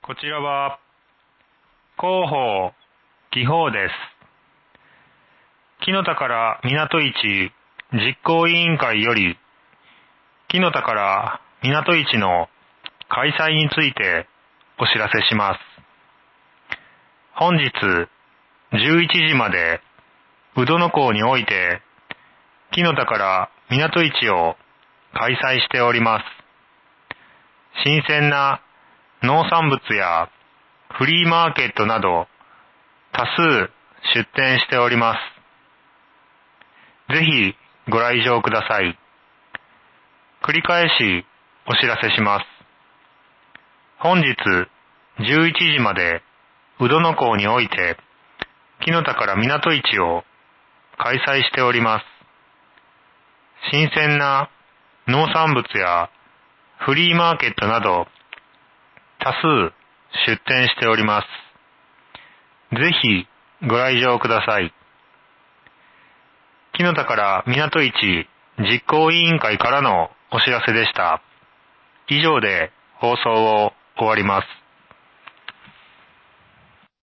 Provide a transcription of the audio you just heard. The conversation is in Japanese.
こちらは広報技法です。木の田から港市実行委員会より木の田から港市の開催についてお知らせします。本日11時まで宇土の港において木の田から港市を開催しております。新鮮な農産物やフリーマーケットなど多数出店しております。ぜひご来場ください。繰り返しお知らせします。本日11時まで宇土の港において木の田から港市を開催しております。新鮮な農産物やフリーマーケットなど多数出店しております。ぜひご来場ください。木の田から港市実行委員会からのお知らせでした。以上で放送を終わります。